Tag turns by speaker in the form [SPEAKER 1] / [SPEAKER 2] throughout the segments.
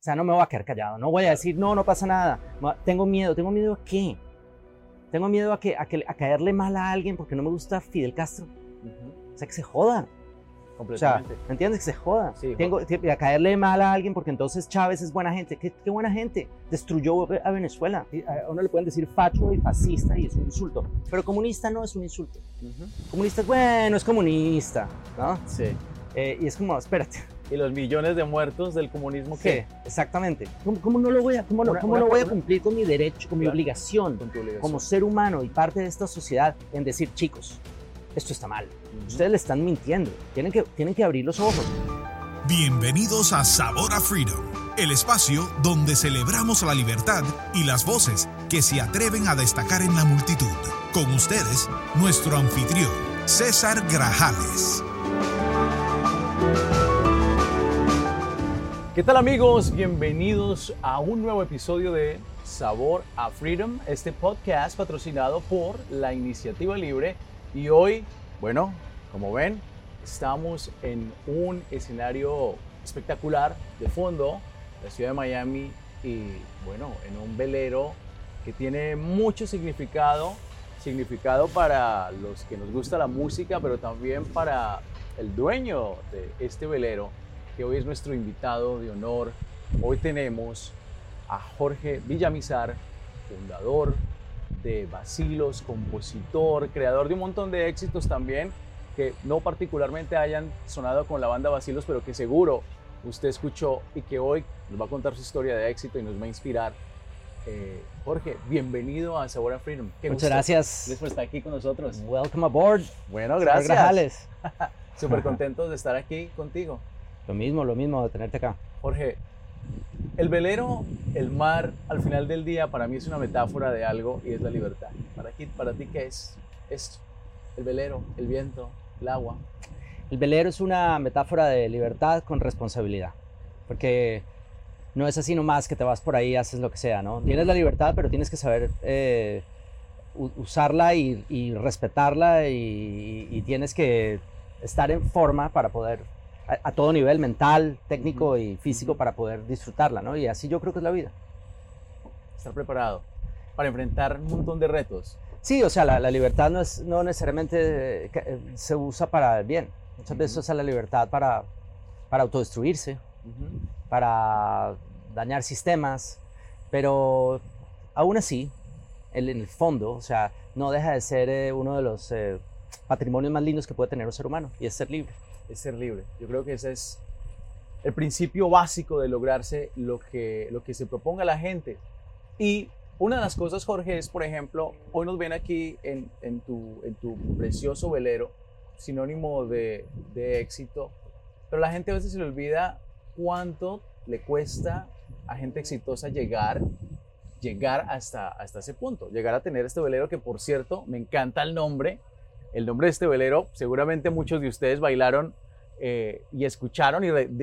[SPEAKER 1] sea, no me voy a quedar callado, no voy a decir, no, no pasa nada. Tengo miedo ¿a qué? Tengo miedo a caerle mal a alguien porque no me gusta Fidel Castro. O sea, que se joda.
[SPEAKER 2] Completamente.
[SPEAKER 1] O sea, ¿me entiendes? Que se joda.
[SPEAKER 2] Sí,
[SPEAKER 1] a caerle mal a alguien porque entonces Chávez es buena gente. ¿Qué buena gente? Destruyó a Venezuela. A uno le pueden decir facho y fascista y es un insulto. Pero comunista no es un insulto. Comunista es bueno, es comunista, ¿no?
[SPEAKER 2] Sí.
[SPEAKER 1] Y es como, espérate.
[SPEAKER 2] ¿Y los millones de muertos del comunismo qué?
[SPEAKER 1] Sí, exactamente. ¿Cómo no lo voy a cumplir con mi derecho, con mi obligación,
[SPEAKER 2] con tu obligación
[SPEAKER 1] como ser humano y parte de esta sociedad en decir, chicos, esto está mal? Ustedes le están mintiendo. Tienen que abrir los ojos.
[SPEAKER 3] Bienvenidos a Sabor a Freedom, el espacio donde celebramos la libertad y las voces que se atreven a destacar en la multitud. Con ustedes, nuestro anfitrión, César Grajales.
[SPEAKER 2] ¿Qué tal, amigos? Bienvenidos a un nuevo episodio de Sabor a Freedom, este podcast patrocinado por la Iniciativa Libre. Y hoy, bueno, como ven, estamos en un escenario espectacular de fondo, la ciudad de Miami, y bueno, en un velero que tiene mucho significado para los que nos gusta la música, pero también para el dueño de este velero, que hoy es nuestro invitado de honor. Hoy tenemos a Jorge Villamizar, fundador de Bacilos, compositor, creador de un montón de éxitos también, que no particularmente hayan sonado con la banda Bacilos, pero que seguro usted escuchó y que hoy nos va a contar su historia de éxito y nos va a inspirar. Jorge, bienvenido a Sabor a Freedom.
[SPEAKER 1] Muchas gracias.
[SPEAKER 2] Gracias por estar aquí con nosotros.
[SPEAKER 1] Welcome aboard.
[SPEAKER 2] Bueno, gracias.
[SPEAKER 1] Grajales.
[SPEAKER 2] Súper contentos de estar aquí contigo.
[SPEAKER 1] Lo mismo de tenerte acá.
[SPEAKER 2] Jorge, el velero, el mar, al final del día, para mí es una metáfora de algo y es la libertad. Para ti, ¿qué es esto? El velero, el viento, el agua.
[SPEAKER 1] El velero es una metáfora de libertad con responsabilidad, porque no es así nomás que te vas por ahí y haces lo que sea, ¿no? Tienes la libertad, pero tienes que saber usarla y respetarla y tienes que estar en forma para poder, a todo nivel, mental, técnico y físico, para poder disfrutarla, ¿no? Y así yo creo que es la vida.
[SPEAKER 2] Estar preparado para enfrentar un montón de retos.
[SPEAKER 1] Sí, o sea, la libertad no necesariamente se usa para el bien. Muchas veces se usa la libertad para autodestruirse, para dañar sistemas, pero aún así, en el fondo, o sea, no deja de ser uno de los patrimonios más lindos que puede tener un ser humano, y es ser libre.
[SPEAKER 2] Es ser libre. Yo creo que ese es el principio básico de lograrse lo que se proponga la gente. Y una de las cosas, Jorge, es, por ejemplo, hoy nos ven aquí en tu precioso velero, sinónimo de éxito, pero la gente a veces se le olvida cuánto le cuesta a gente exitosa llegar hasta ese punto, llegar a tener este velero, que por cierto, me encanta el nombre de este velero. Seguramente muchos de ustedes bailaron y escucharon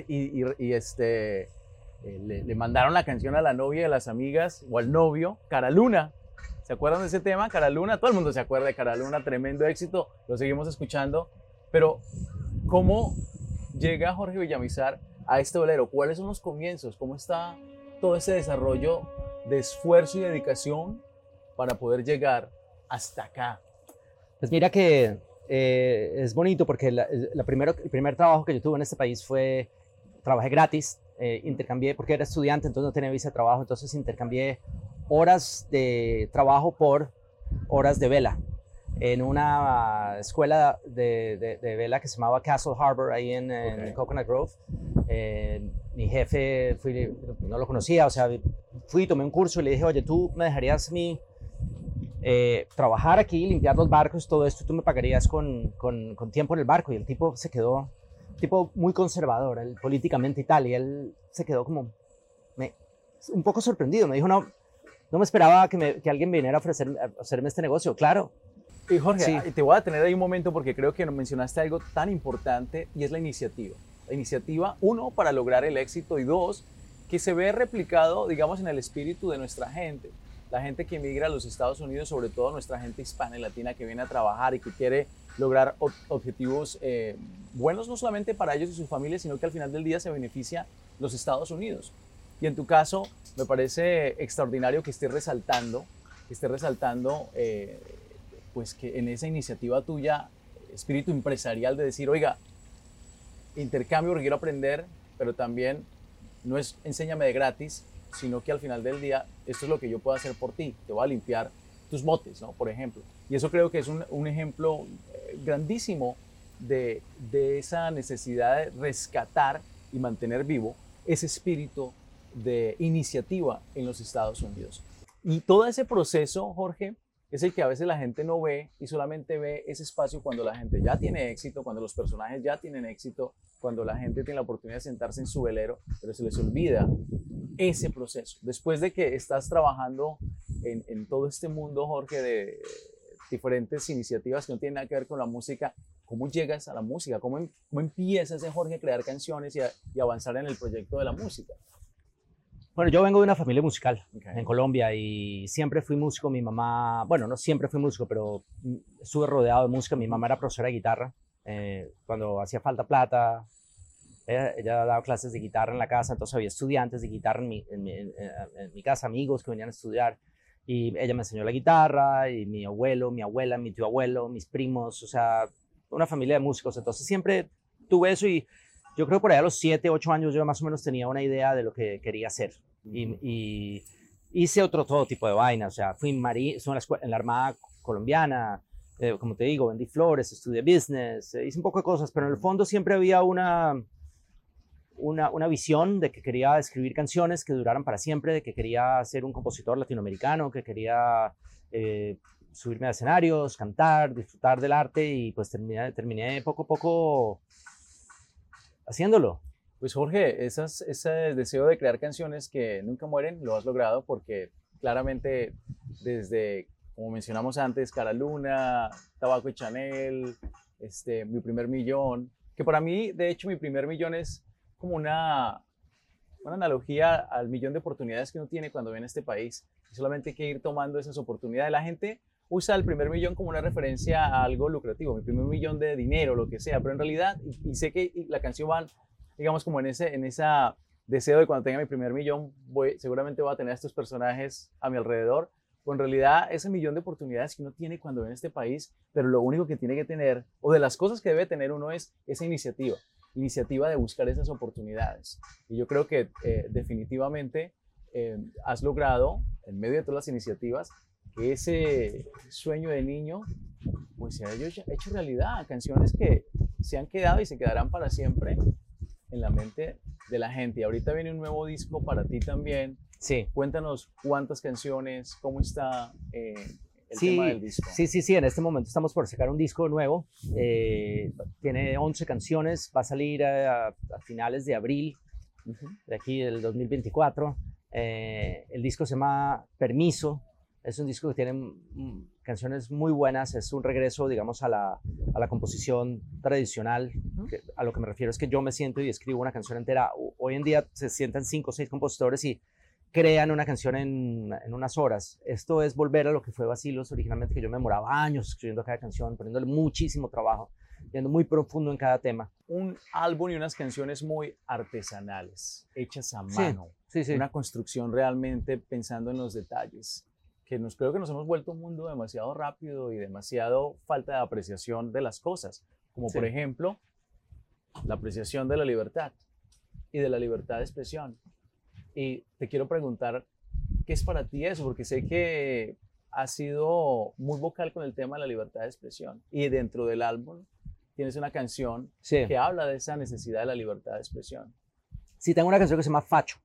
[SPEAKER 2] le mandaron la canción a la novia y a las amigas o al novio, Cara Luna. ¿Se acuerdan de ese tema? Cara Luna, todo el mundo se acuerda de Cara Luna, tremendo éxito, lo seguimos escuchando. Pero, ¿cómo llega Jorge Villamizar a este velero? ¿Cuáles son los comienzos? ¿Cómo está todo ese desarrollo de esfuerzo y dedicación para poder llegar hasta acá?
[SPEAKER 1] Pues mira que es bonito, porque el primer trabajo que yo tuve en este país trabajé gratis, intercambié, porque era estudiante, entonces no tenía visa de trabajo, entonces intercambié horas de trabajo por horas de vela en una escuela de vela que se llamaba Castle Harbor, ahí en Coconut Grove. Mi jefe, no lo conocía, o sea, tomé un curso y le dije, oye, tú me dejarías a mí trabajar aquí, limpiar los barcos, todo esto, tú me pagarías con tiempo en el barco. Y el tipo se quedó, tipo muy conservador, políticamente y tal, y él se quedó como un poco sorprendido. Me dijo, no me esperaba que alguien viniera a hacerme este negocio. Claro.
[SPEAKER 2] Y Jorge,
[SPEAKER 1] sí,
[SPEAKER 2] te voy a detener ahí un momento, porque creo que mencionaste algo tan importante, y es la iniciativa. La iniciativa, uno, para lograr el éxito, y dos, que se ve replicado, digamos, en el espíritu de nuestra gente. La gente que emigra a los Estados Unidos, sobre todo nuestra gente hispana y latina que viene a trabajar y que quiere lograr objetivos buenos, no solamente para ellos y sus familias, sino que al final del día se beneficia los Estados Unidos. Y en tu caso, me parece extraordinario que estés resaltando, pues que en esa iniciativa tuya, espíritu empresarial de decir, oiga, intercambio porque quiero aprender, pero también no es enséñame de gratis, sino que al final del día esto es lo que yo puedo hacer por ti, te voy a limpiar tus motes, ¿no? Por ejemplo. Y eso creo que es un ejemplo grandísimo de esa necesidad de rescatar y mantener vivo ese espíritu de iniciativa en los Estados Unidos. Y todo ese proceso, Jorge, es el que a veces la gente no ve y solamente ve ese espacio cuando la gente ya tiene éxito, cuando los personajes ya tienen éxito, cuando la gente tiene la oportunidad de sentarse en su velero, pero se les olvida ese proceso. Después de que estás trabajando en todo este mundo, Jorge, de diferentes iniciativas que no tienen nada que ver con la música, ¿cómo llegas a la música? ¿Cómo empiezas, Jorge, a crear canciones y avanzar en el proyecto de la música?
[SPEAKER 1] Bueno, yo vengo de una familia musical en Colombia y siempre fui músico. Mi mamá, bueno, no siempre fui músico, pero estuve rodeado de música. Mi mamá era profesora de guitarra. Cuando hacía falta plata, ella daba clases de guitarra en la casa, entonces había estudiantes de guitarra en mi casa, amigos que venían a estudiar. Y ella me enseñó la guitarra, y mi abuelo, mi abuela, mi tío abuelo, mis primos, o sea, una familia de músicos. Entonces siempre tuve eso y yo creo que por allá a los 7, 8 años yo más o menos tenía una idea de lo que quería hacer. Y hice todo tipo de vainas, o sea, fui en la Armada colombiana, como te digo, vendí flores, estudié business, hice un poco de cosas, pero en el fondo siempre había una visión de que quería escribir canciones que duraran para siempre, de que quería ser un compositor latinoamericano, que quería subirme a escenarios, cantar, disfrutar del arte y pues terminé poco a poco haciéndolo.
[SPEAKER 2] Pues Jorge, ese deseo de crear canciones que nunca mueren, lo has logrado porque claramente desde, como mencionamos antes, Cara Luna, Tabaco y Chanel, Mi Primer Millón, que para mí, de hecho, Mi Primer Millón es como una analogía al millón de oportunidades que uno tiene cuando viene a este país. Y solamente hay que ir tomando esas oportunidades. La gente usa el primer millón como una referencia a algo lucrativo, mi primer millón de dinero, lo que sea, pero en realidad, y sé que la canción va, digamos, como en esa deseo de cuando tenga mi primer millón, seguramente voy a tener a estos personajes a mi alrededor, o en realidad ese millón de oportunidades que uno tiene cuando viene a este país, pero lo único que tiene que tener, o de las cosas que debe tener uno es esa iniciativa de buscar esas oportunidades. Y yo creo que definitivamente has logrado, en medio de todas las iniciativas, que ese sueño de niño pues se haya hecho realidad, canciones que se han quedado y se quedarán para siempre en la mente de la gente. Y ahorita viene un nuevo disco para ti también.
[SPEAKER 1] Sí.
[SPEAKER 2] Cuéntanos cuántas canciones, cómo está el tema del disco.
[SPEAKER 1] Sí, en este momento estamos por sacar un disco nuevo, tiene 11 canciones, va a salir a finales de abril, de aquí del 2024. El disco se llama Permiso. Es un disco que tiene canciones muy buenas, es un regreso, digamos, a la composición tradicional. A lo que me refiero es que yo me siento y escribo una canción entera. Hoy en día se sientan 5 o 6 compositores y crean una canción en unas horas. Esto es volver a lo que fue Vacilos originalmente, que yo me demoraba años escribiendo cada canción, poniéndole muchísimo trabajo, yendo muy profundo en cada tema.
[SPEAKER 2] Un álbum y unas canciones muy artesanales, hechas a mano. Sí. Una construcción realmente pensando en los detalles. Creo que nos hemos vuelto un mundo demasiado rápido y demasiado falta de apreciación de las cosas, como por ejemplo la apreciación de la libertad y de la libertad de expresión. Y te quiero preguntar, ¿qué es para ti eso? Porque sé que has sido muy vocal con el tema de la libertad de expresión y dentro del álbum tienes una canción que habla de esa necesidad de la libertad de expresión.
[SPEAKER 1] Sí, tengo una canción que se llama Facho.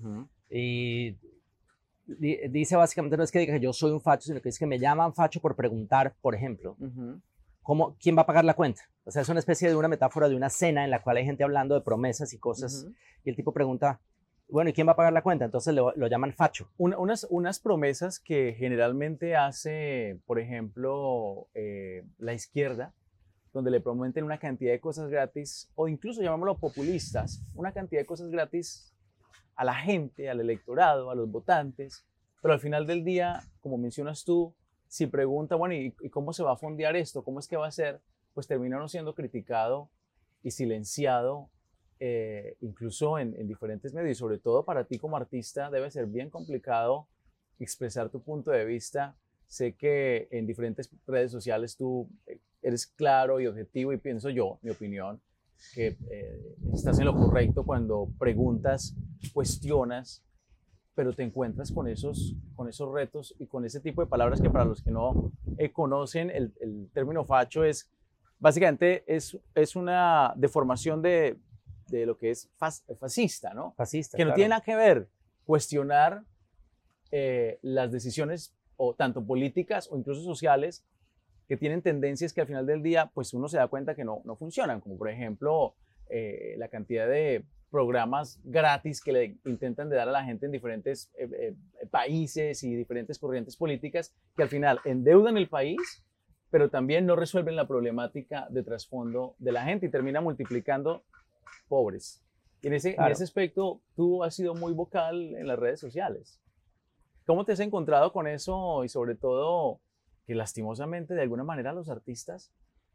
[SPEAKER 1] Y dice básicamente, no es que diga que yo soy un facho, sino que es que me llaman facho por preguntar, por ejemplo, ¿quién va a pagar la cuenta? O sea, es una especie de una metáfora de una cena en la cual hay gente hablando de promesas y cosas, y el tipo pregunta, bueno, ¿y quién va a pagar la cuenta? Entonces lo llaman facho.
[SPEAKER 2] Unas promesas que generalmente hace, por ejemplo, la izquierda, donde le prometen una cantidad de cosas gratis, o incluso llamémoslo populistas, una cantidad de cosas gratis a la gente, al electorado, a los votantes, pero al final del día, como mencionas tú, si pregunta, bueno, ¿y cómo se va a fondear esto? ¿Cómo es que va a ser? Pues termina uno siendo criticado y silenciado incluso en diferentes medios, y sobre todo para ti como artista debe ser bien complicado expresar tu punto de vista. Sé que en diferentes redes sociales tú eres claro y objetivo, y pienso yo, mi opinión, que estás en lo correcto cuando preguntas, cuestionas, pero te encuentras con esos retos y con ese tipo de palabras que, para los que no conocen, el término facho es básicamente es una deformación de lo que es fascista, ¿no?
[SPEAKER 1] Fascista,
[SPEAKER 2] Que no
[SPEAKER 1] claro.
[SPEAKER 2] tiene nada que ver cuestionar las decisiones, o tanto políticas o incluso sociales, que tienen tendencias que al final del día pues uno se da cuenta que no funcionan, como por ejemplo la cantidad de programas gratis que le intentan de dar a la gente en diferentes países y diferentes corrientes políticas, que al final endeudan el país, pero también no resuelven la problemática de trasfondo de la gente y termina multiplicando pobres. Y en ese aspecto tú has sido muy vocal en las redes sociales. ¿Cómo te has encontrado con eso? Y sobre todo que lastimosamente de alguna manera los artistas,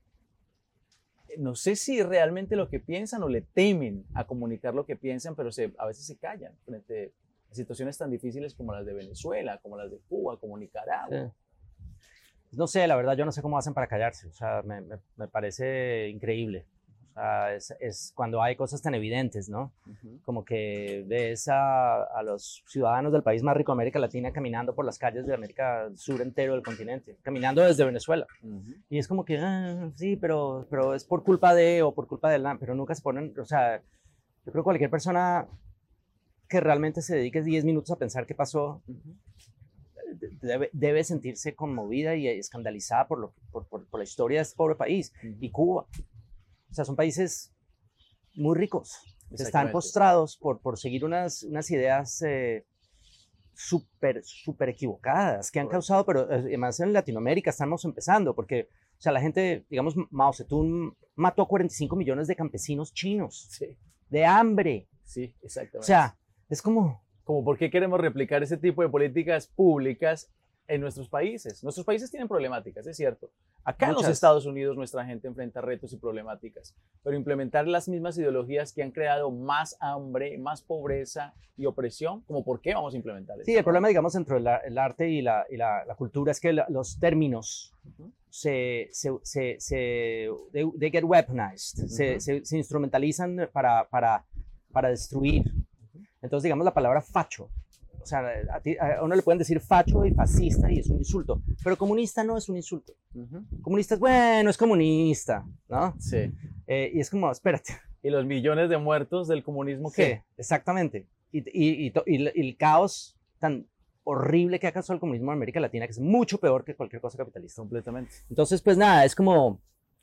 [SPEAKER 2] no sé si realmente lo que piensan o le temen a comunicar lo que piensan, pero a veces se callan frente a situaciones tan difíciles como las de Venezuela, como las de Cuba, como Nicaragua.
[SPEAKER 1] Sí. No sé, la verdad, yo no sé cómo hacen para callarse. O sea, me parece increíble. O sea, es cuando hay cosas tan evidentes, ¿no? Como que ves a los ciudadanos del país más rico de América Latina caminando por las calles de América del Sur entero del continente, caminando desde Venezuela. Y es como que, sí, pero es por culpa de, o por culpa de la, pero nunca se ponen, o sea, yo creo que cualquier persona que realmente se dedique 10 minutos a pensar qué pasó, debe sentirse conmovida y escandalizada por la historia de este pobre país. Y Cuba, o sea, son países muy ricos, están postrados por seguir unas ideas súper equivocadas que han causado, pero además en Latinoamérica estamos empezando, porque, o sea, la gente, digamos, Mao Zedong mató a 45 millones de campesinos chinos,
[SPEAKER 2] sí,
[SPEAKER 1] de hambre.
[SPEAKER 2] Sí, exactamente.
[SPEAKER 1] O sea, es como
[SPEAKER 2] ¿por qué queremos replicar ese tipo de políticas públicas en nuestros países? Nuestros países tienen problemáticas, es cierto. Acá en los Estados Unidos nuestra gente enfrenta retos y problemáticas, pero implementar las mismas ideologías que han creado más hambre, más pobreza y opresión, ¿cómo por qué vamos a implementar eso?
[SPEAKER 1] Sí, el problema, digamos, entre el arte y la cultura es que los términos they get weaponized, se instrumentalizan para destruir. Entonces, digamos, la palabra facho, o sea, a uno le pueden decir facho y fascista y es un insulto, pero comunista no es un insulto. Comunista es, bueno, es comunista, ¿no?
[SPEAKER 2] Sí.
[SPEAKER 1] Y es como, espérate.
[SPEAKER 2] ¿Y los millones de muertos del comunismo qué?
[SPEAKER 1] Sí, exactamente. Y el caos tan horrible que ha causado el comunismo en América Latina, que es mucho peor que cualquier cosa capitalista.
[SPEAKER 2] Completamente.
[SPEAKER 1] Entonces, pues nada, es como...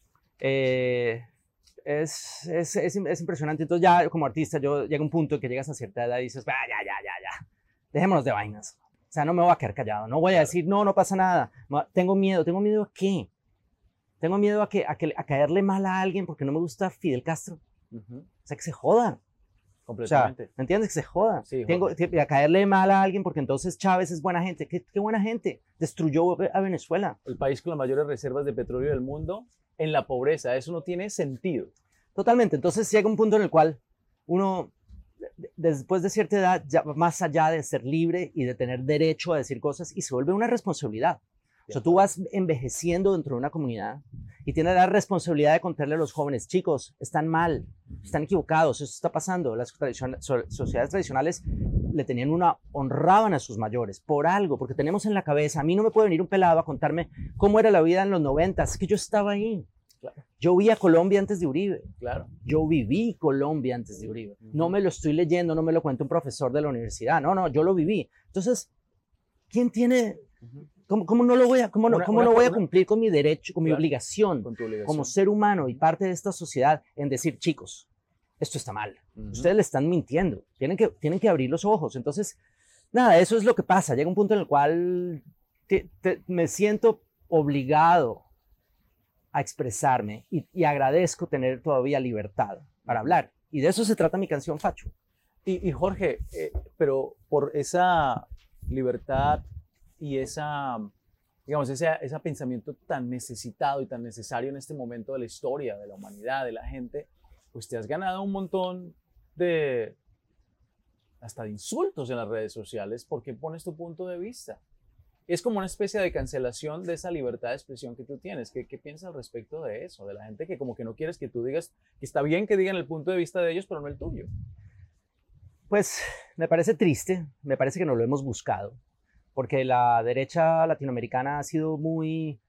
[SPEAKER 1] Es impresionante. Entonces ya como artista llega un punto en que llegas a cierta edad y dices, ya, dejémonos de vainas. O sea, no me voy a quedar callado, no voy a decir, no pasa nada. Tengo miedo ¿a qué? Tengo miedo a caerle mal a alguien porque no me gusta Fidel Castro. O sea, que se joda.
[SPEAKER 2] Completamente.
[SPEAKER 1] O sea, ¿me entiendes? Que se joda.
[SPEAKER 2] Sí,
[SPEAKER 1] a caerle mal a alguien porque entonces Chávez es buena gente. ¿Qué buena gente? Destruyó a Venezuela.
[SPEAKER 2] El país con las mayores reservas de petróleo del mundo en la pobreza. Eso no tiene sentido.
[SPEAKER 1] Totalmente. Entonces llega un punto en el cual uno, después de cierta edad, ya más allá de ser libre y de tener derecho a decir cosas, y se vuelve una responsabilidad. O sea, tú vas envejeciendo dentro de una comunidad y tienes la responsabilidad de contarle a los jóvenes, chicos, están mal, están equivocados, eso está pasando. Las sociedades tradicionales honraban a sus mayores por algo, porque tenemos en la cabeza, a mí no me puede venir un pelado a contarme cómo era la vida en los 90, es que yo estaba ahí.
[SPEAKER 2] Claro.
[SPEAKER 1] Yo vi a Colombia antes de Uribe.
[SPEAKER 2] Claro.
[SPEAKER 1] Yo viví Colombia antes de Uribe. No me lo estoy leyendo, no me lo cuenta un profesor de la universidad. No, yo lo viví. Entonces, ¿quién tiene... ¿Cómo no lo voy a, voy a cumplir con mi derecho, con mi obligación,
[SPEAKER 2] con tu obligación
[SPEAKER 1] como ser humano y parte de esta sociedad en decir, chicos, esto está mal. Ustedes le están mintiendo. Tienen que abrir los ojos. Entonces, nada, eso es lo que pasa. Llega un punto en el cual me siento obligado a expresarme y agradezco tener todavía libertad para hablar. Y de eso se trata mi canción Facho.
[SPEAKER 2] Y Jorge, pero por esa libertad y ese pensamiento tan necesitado y tan necesario en este momento de la historia, de la humanidad, de la gente, pues te has ganado un montón de, hasta de insultos en las redes sociales porque pones tu punto de vista. Es como una especie de cancelación de esa libertad de expresión que tú tienes. ¿Qué piensas al respecto de eso? De la gente que como que no quieres que tú digas, que está bien que digan el punto de vista de ellos, pero no el tuyo.
[SPEAKER 1] Pues me parece triste, me parece que no lo hemos buscado, porque la derecha latinoamericana ha sido muy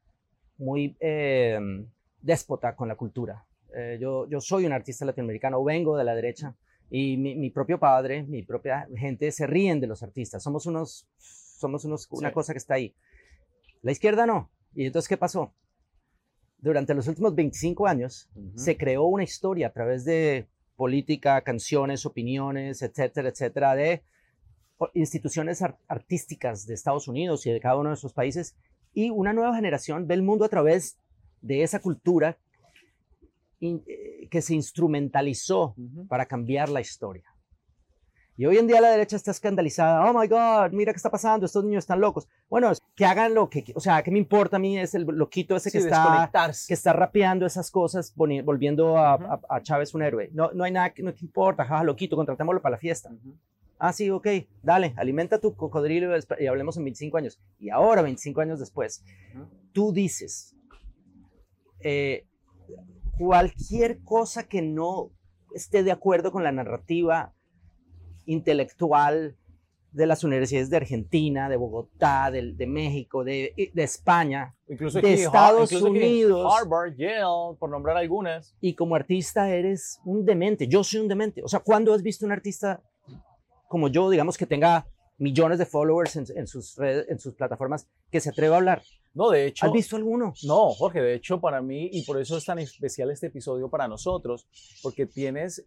[SPEAKER 1] déspota con la cultura. Yo soy un artista latinoamericano, vengo de la derecha, y mi propio padre, mi propia gente se ríen de los artistas. Somos una cosa que está ahí. La izquierda no. ¿Y entonces qué pasó? Durante los últimos 25 años se creó una historia a través de política, canciones, opiniones, etcétera, etcétera, de instituciones artísticas de Estados Unidos y de cada uno de esos países, y una nueva generación ve el mundo a través de esa cultura que se instrumentalizó para cambiar la historia. Y hoy en día la derecha está escandalizada. Oh my God, mira qué está pasando, estos niños están locos. Bueno, que hagan lo que, o sea, ¿qué me importa a mí? Es el loquito ese que está rapeando esas cosas, volviendo a Chávez un héroe. No hay nada que no te importa, jaja, loquito, contratémoslo para la fiesta. Ah, sí, ok, dale, alimenta tu cocodrilo y hablemos en 25 años. Y ahora, 25 años después, tú dices, cualquier cosa que no esté de acuerdo con la narrativa intelectual de las universidades de Argentina, de Bogotá, de México, de España,
[SPEAKER 2] incluso
[SPEAKER 1] de
[SPEAKER 2] aquí,
[SPEAKER 1] Estados Unidos.
[SPEAKER 2] Harvard, Yale, por nombrar algunas.
[SPEAKER 1] Y como artista eres un demente. Yo soy un demente. O sea, ¿cuándo has visto un artista como yo, digamos, que tenga millones de followers en sus redes, en sus plataformas, que se atreva a hablar?
[SPEAKER 2] No, de hecho.
[SPEAKER 1] ¿Has visto alguno?
[SPEAKER 2] No, Jorge, de hecho, para mí, y por eso es tan especial este episodio para nosotros, porque tienes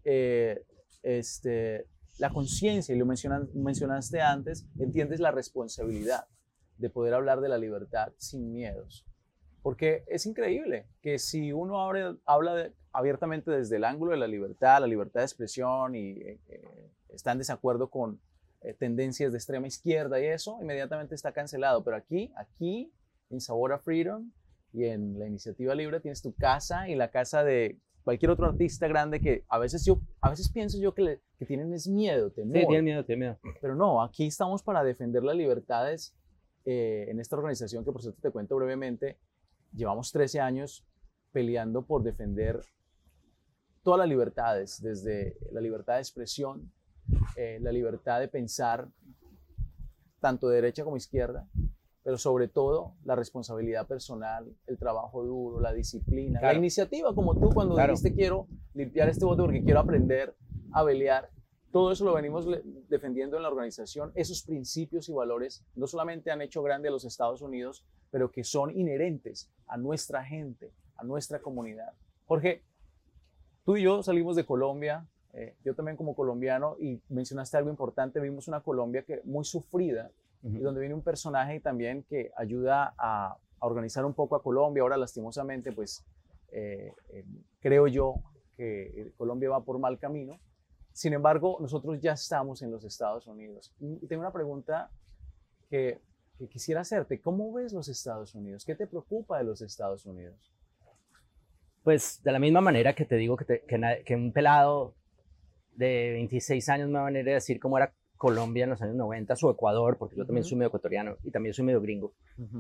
[SPEAKER 2] la conciencia, y lo mencionaste antes, entiendes la responsabilidad de poder hablar de la libertad sin miedos. Porque es increíble que si uno habla abiertamente desde el ángulo de la libertad de expresión y está en desacuerdo con tendencias de extrema izquierda y eso, inmediatamente está cancelado. Pero aquí en Sabor a Freedom y en la Iniciativa Libre tienes tu casa y la casa de cualquier otro artista grande que a veces pienso yo que tienen es miedo, temor.
[SPEAKER 1] Sí, tienen miedo.
[SPEAKER 2] Pero no, aquí estamos para defender las libertades en esta organización que, por cierto, te cuento brevemente, llevamos 13 años peleando por defender todas las libertades, desde la libertad de expresión, la libertad de pensar, tanto de derecha como izquierda, pero sobre todo la responsabilidad personal, el trabajo duro, la disciplina, la iniciativa, como tú cuando dijiste quiero limpiar este bote porque quiero aprender a pelear. Todo eso lo venimos defendiendo en la organización. Esos principios y valores no solamente han hecho grande a los Estados Unidos, pero que son inherentes a nuestra gente, a nuestra comunidad. Jorge, tú y yo salimos de Colombia, yo también como colombiano, y mencionaste algo importante, vimos una Colombia muy sufrida, y donde viene un personaje también que ayuda a organizar un poco a Colombia. Ahora, lastimosamente, pues creo yo que Colombia va por mal camino. Sin embargo, nosotros ya estamos en los Estados Unidos. Y tengo una pregunta que quisiera hacerte. ¿Cómo ves los Estados Unidos? ¿Qué te preocupa de los Estados Unidos?
[SPEAKER 1] Pues de la misma manera que te digo que un pelado de 26 años me va a venir a decir cómo era Colombia en los años 90 o Ecuador, porque yo también soy medio ecuatoriano y también soy medio gringo.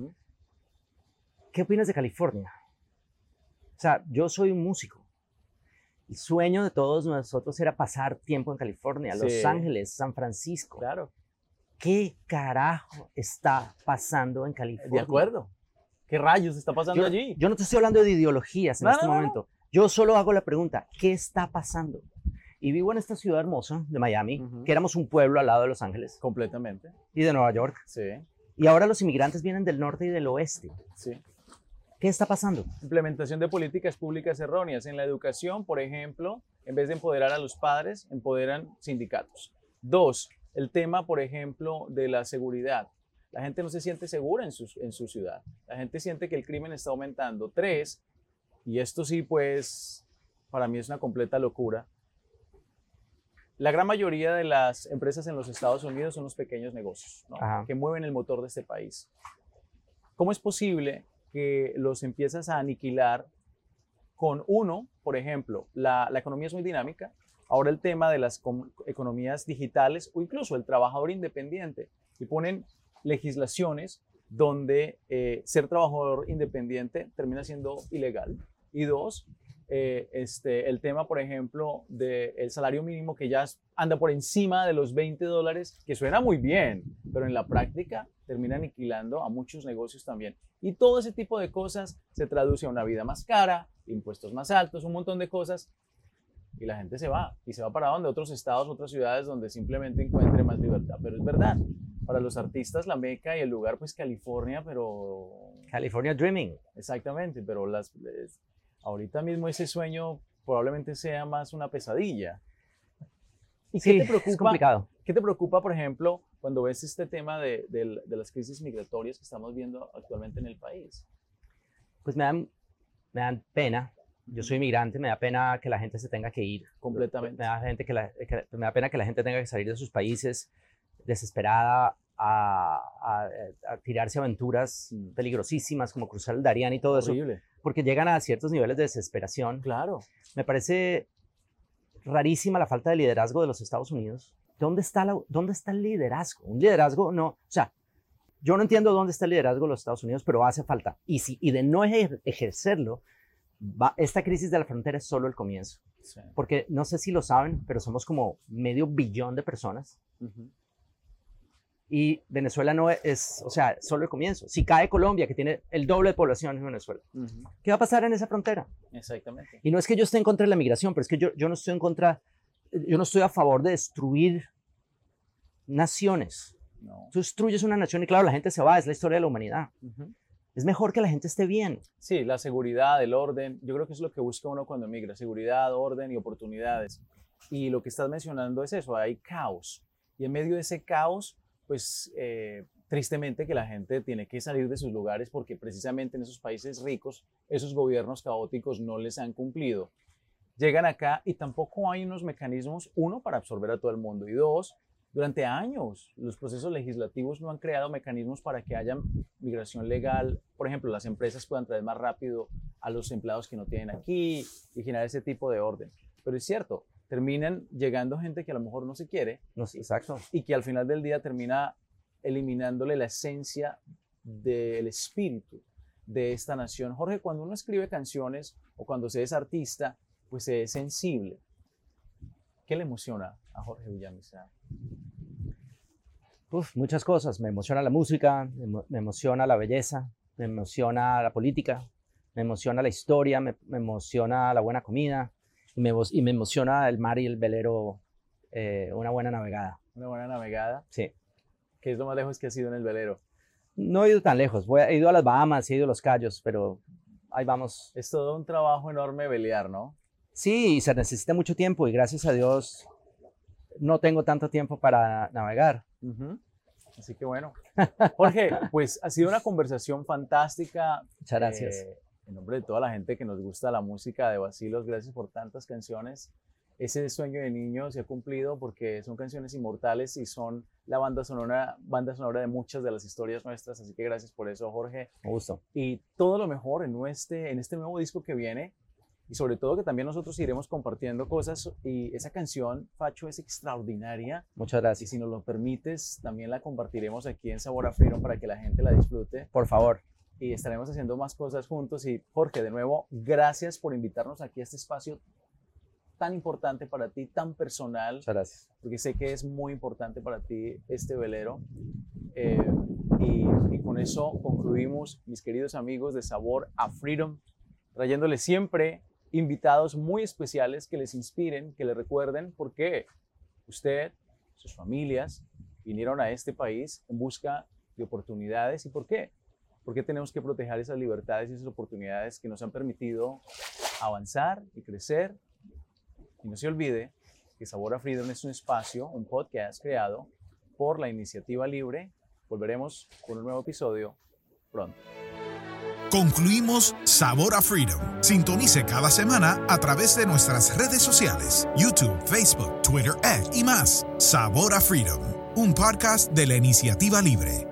[SPEAKER 1] ¿Qué opinas de California? O sea, yo soy un músico. El sueño de todos nosotros era pasar tiempo en California, Los Ángeles, San Francisco.
[SPEAKER 2] Claro.
[SPEAKER 1] ¿Qué carajo está pasando en California?
[SPEAKER 2] De acuerdo. ¿Qué rayos está pasando allí?
[SPEAKER 1] Yo no te estoy hablando de ideologías en este momento. Yo solo hago la pregunta, ¿qué está pasando? Y vivo en esta ciudad hermosa de Miami, que éramos un pueblo al lado de Los Ángeles.
[SPEAKER 2] Completamente.
[SPEAKER 1] Y de Nueva York.
[SPEAKER 2] Sí.
[SPEAKER 1] Y ahora los inmigrantes vienen del norte y del oeste.
[SPEAKER 2] Sí.
[SPEAKER 1] ¿Qué está pasando?
[SPEAKER 2] Implementación de políticas públicas erróneas. En la educación, por ejemplo, en vez de empoderar a los padres, empoderan sindicatos. 2, el tema, por ejemplo, de la seguridad. La gente no se siente segura en su ciudad. La gente siente que el crimen está aumentando. 3, y esto sí, pues, para mí es una completa locura. La gran mayoría de las empresas en los Estados Unidos son los pequeños negocios, ¿no? Que mueven el motor de este país. ¿Cómo es posible que los empiezas a aniquilar con uno, por ejemplo, la economía es muy dinámica. Ahora el tema de las economías digitales o incluso el trabajador independiente, y ponen legislaciones donde ser trabajador independiente termina siendo ilegal. Y dos, el tema, por ejemplo, del salario mínimo que ya anda por encima de los $20, que suena muy bien, pero en la práctica termina aniquilando a muchos negocios también. Y todo ese tipo de cosas se traduce a una vida más cara, impuestos más altos, un montón de cosas. Y la gente se va. Y se va para donde otros estados, otras ciudades donde simplemente encuentre más libertad. Pero es verdad, para los artistas la meca y el lugar, pues California, pero...
[SPEAKER 1] California Dreaming.
[SPEAKER 2] Exactamente, pero ahorita mismo ese sueño probablemente sea más una pesadilla. ¿Y
[SPEAKER 1] sí,
[SPEAKER 2] qué te preocupa?
[SPEAKER 1] Es complicado.
[SPEAKER 2] ¿Qué te preocupa, por ejemplo, cuando ves este tema de las crisis migratorias que estamos viendo actualmente en el país?
[SPEAKER 1] Pues me dan pena. Yo soy inmigrante, me da pena que la gente se tenga que ir.
[SPEAKER 2] Completamente.
[SPEAKER 1] Me da pena que la gente tenga que salir de sus países desesperada a tirarse aventuras peligrosísimas como cruzar el Darién y todo
[SPEAKER 2] Horrible.
[SPEAKER 1] eso. Porque llegan a ciertos niveles de desesperación.
[SPEAKER 2] Claro.
[SPEAKER 1] Me parece rarísima la falta de liderazgo de los Estados Unidos. ¿Dónde está el liderazgo? Un liderazgo no... O sea, yo no entiendo dónde está el liderazgo de los Estados Unidos, pero hace falta. Y de no ejercerlo, esta crisis de la frontera es solo el comienzo.
[SPEAKER 2] Sí.
[SPEAKER 1] Porque no sé si lo saben, pero somos como 500 millones de personas.
[SPEAKER 2] Uh-huh.
[SPEAKER 1] Y Venezuela no es, o sea, solo el comienzo. Si cae Colombia, que tiene el doble de población en Venezuela,
[SPEAKER 2] Uh-huh.
[SPEAKER 1] ¿qué va a pasar en esa frontera?
[SPEAKER 2] Exactamente.
[SPEAKER 1] Y no es que yo esté en contra de la migración, pero es que yo no estoy en contra, yo no estoy a favor de destruir naciones.
[SPEAKER 2] No.
[SPEAKER 1] Tú destruyes una nación y claro, la gente se va, es la historia de la humanidad.
[SPEAKER 2] Uh-huh.
[SPEAKER 1] Es mejor que la gente esté bien.
[SPEAKER 2] Sí, la seguridad, el orden, yo creo que es lo que busca uno cuando emigra, seguridad, orden y oportunidades. Y lo que estás mencionando es eso, hay caos. Y en medio de ese caos, pues tristemente que la gente tiene que salir de sus lugares porque precisamente en esos países ricos, esos gobiernos caóticos no les han cumplido. Llegan acá y tampoco hay unos mecanismos, uno, para absorber a todo el mundo y dos, durante años los procesos legislativos no han creado mecanismos para que haya migración legal. Por ejemplo, las empresas puedan traer más rápido a los empleados que no tienen aquí y generar ese tipo de orden. Pero es cierto, terminan llegando gente que a lo mejor no se quiere.
[SPEAKER 1] No, exacto.
[SPEAKER 2] Y que al final del día termina eliminándole la esencia del espíritu de esta nación. Jorge, cuando uno escribe canciones o cuando se es artista, pues se es sensible. ¿Qué le emociona a Jorge Villamizar?
[SPEAKER 1] Muchas cosas. Me emociona la música, me emociona la belleza, me emociona la política, me emociona la historia, me emociona la buena comida y me emociona el mar y el velero, una buena navegada.
[SPEAKER 2] ¿Una buena navegada?
[SPEAKER 1] Sí.
[SPEAKER 2] ¿Qué es lo más lejos que has ido en el velero?
[SPEAKER 1] No he ido tan lejos. He ido a las Bahamas, he ido a Los Cayos, pero ahí vamos.
[SPEAKER 2] Es todo un trabajo enorme velear, ¿no?
[SPEAKER 1] Sí, se necesita mucho tiempo y gracias a Dios no tengo tanto tiempo para navegar.
[SPEAKER 2] Uh-huh. Así que bueno. Jorge, pues ha sido una conversación fantástica.
[SPEAKER 1] Muchas gracias.
[SPEAKER 2] En nombre de toda la gente que nos gusta la música de Bacilos, gracias por tantas canciones. Ese sueño de niño se ha cumplido porque son canciones inmortales y son la banda sonora de muchas de las historias nuestras. Así que gracias por eso, Jorge.
[SPEAKER 1] Me gusto.
[SPEAKER 2] Y todo lo mejor en este nuevo disco que viene. Y sobre todo que también nosotros iremos compartiendo cosas. Y esa canción, Facho, es extraordinaria.
[SPEAKER 1] Muchas
[SPEAKER 2] Y
[SPEAKER 1] gracias.
[SPEAKER 2] si nos lo permites, también la compartiremos aquí en Sabor a Freedom para que la gente la disfrute.
[SPEAKER 1] Por favor.
[SPEAKER 2] Y estaremos haciendo más cosas juntos. Y Jorge, de nuevo, gracias por invitarnos aquí a este espacio tan importante para ti, tan personal.
[SPEAKER 1] Muchas gracias.
[SPEAKER 2] Porque sé que es muy importante para ti este velero. Y con eso concluimos, mis queridos amigos de Sabor a Freedom, trayéndoles siempre invitados muy especiales que les inspiren, que les recuerden por qué usted, sus familias, vinieron a este país en busca de oportunidades y por qué. ¿Por qué tenemos que proteger esas libertades y esas oportunidades que nos han permitido avanzar y crecer? Y no se olvide que Sabor a Freedom es un espacio, un podcast creado por la Iniciativa Libre. Volveremos con un nuevo episodio pronto.
[SPEAKER 3] Concluimos Sabor a Freedom. Sintonice cada semana a través de nuestras redes sociales, YouTube, Facebook, Twitter, X y más. Sabor a Freedom, un podcast de la Iniciativa Libre.